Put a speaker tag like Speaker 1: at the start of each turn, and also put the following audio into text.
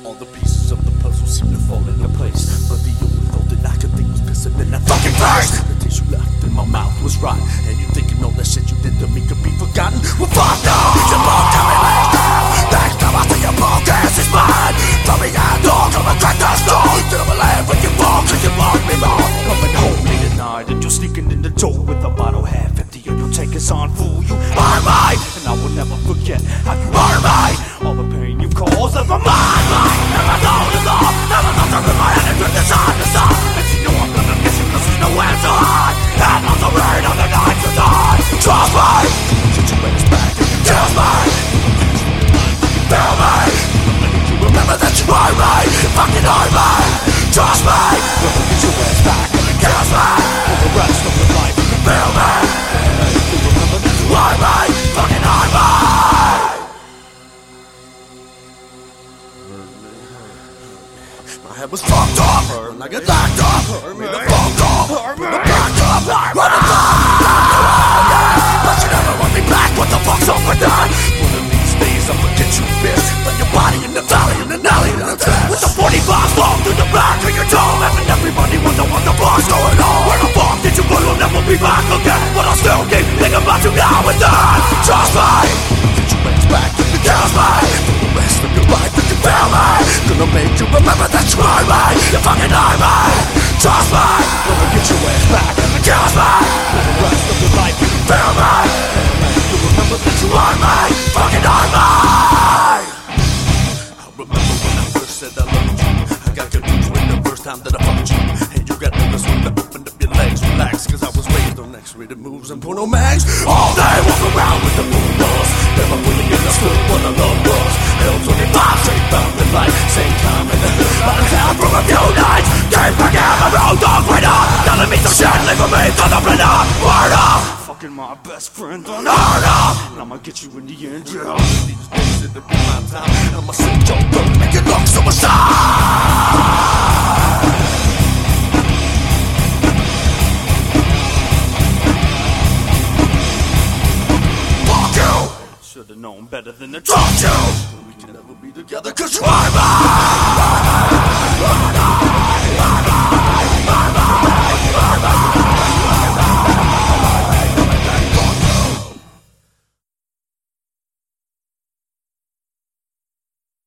Speaker 1: All the pieces of the puzzle seem to fall into place, but the only thought that I could think was pissing in that fucking face. The taste you left in my mouth was rotten, and you thinking all that shit you did to me could be forgotten. Well, fuck no! You won't tell me later now. Next time I see your podcast is mine. Tell me I'm dog, I'm a crack that stone. Till I'm alive when you fall, cause you lost me wrong. Coming home late at night, and you're sneaking in the door with a bottle half empty, and you'll take us on, fool. You are mine, and I will never forget how you are mine. All the pain you caused ever mine. Never known is all, never thought to rip my head and rip this on the sun. And you know I'm gonna miss you cause there's nowhere to hide. And on the rain on the night you die. Trust me, get your ass back and you tell me. Feel me, make you remember that you are me. You fucking are me. Trust me, get your ass back and you tell me. For the rest of your life you can feel me. Make you remember that you are me. Fucking are me. My head was fucked up, when I get backed up, made a fucked up, put the back up, run the but you never want me back, what the fuck's up with that? One of these days I'ma get you bitch, find your body in the valley, in an alley, in a tent, with the 40 bombs blown through the back of your dome, having everybody wonder what the fuck's going on. Where the fuck did you go? You'll never be back again, but I'll still keep thinking about you now and then. Trust me, get your ass back if you kills me, for the rest of your life if you fail me. Gonna make you remember that you are me. You fucking are me. Trust me. Gonna get your ass back and it kills me. For the rest of your life you can fail me. Gonna make you remember that you are me. Fucking are me. I remember when I first said I loved you. I got confused when the first time that I fucked you. And you got nervous when I opened up your legs. Relax, cause I was raised on X-rated moves and porno mags. All day walk around with the moon dolls. Never really understood what I love was. Hell 25 straight down the light. Same time in the hood, out of town for a few nights. Came back out my road dog right up. Telling me some shit, leaving me for the printer. Word up. Fucking my best friend on hard up. And I'ma get you in the end, yeah. These days it'll be my time. I'ma sit your bird, make it look suicide. Fuck you. Should've known better than to trust you. We can never be together cause you are mine.